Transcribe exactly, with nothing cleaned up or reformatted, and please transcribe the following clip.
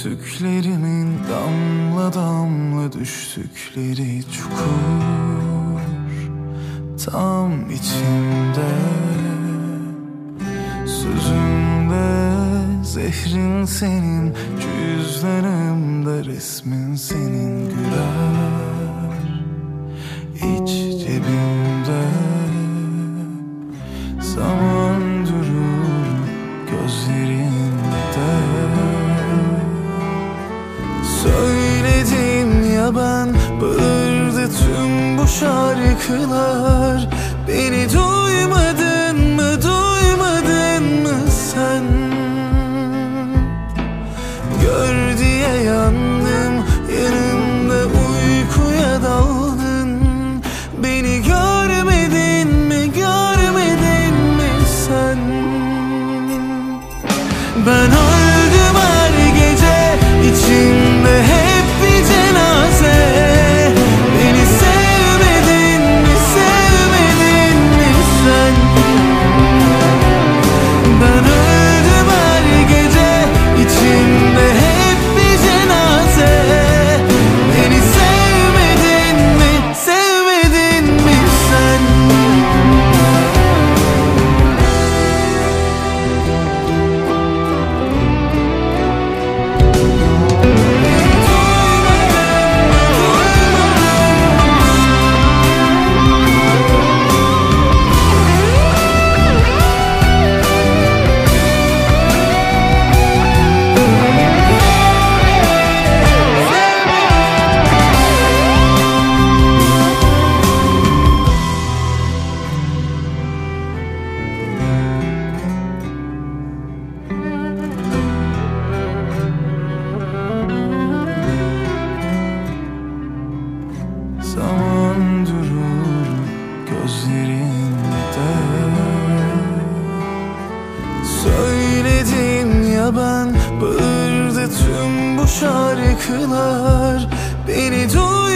Gördüklerimin damla damla düştükleri çukur tam içimde. Sözümde zehrin senin, cüzdanımda resmin senin güler. İç cebimde zaman durur gözlerinde. Söyledim ya ben, bağırdı tüm bu şarkılar. Beni duymadın mı, duymadın mı sen? Gör diye yandım, yanımda uykuya daldın. Beni görmedin mi, görmedin mi sen? Ben öldüm her gece, içimde hep bir cenaze. Beni sevmedin mi, sevmedin mi sen? Ben öldüm her gece, içimde hep bir cenaze. Beni sevmedin mi, sevmedin mi sen? Zaman durur gözlerinde. Söyledim ya ben, bağırdı tüm bu şarkılar. Beni duy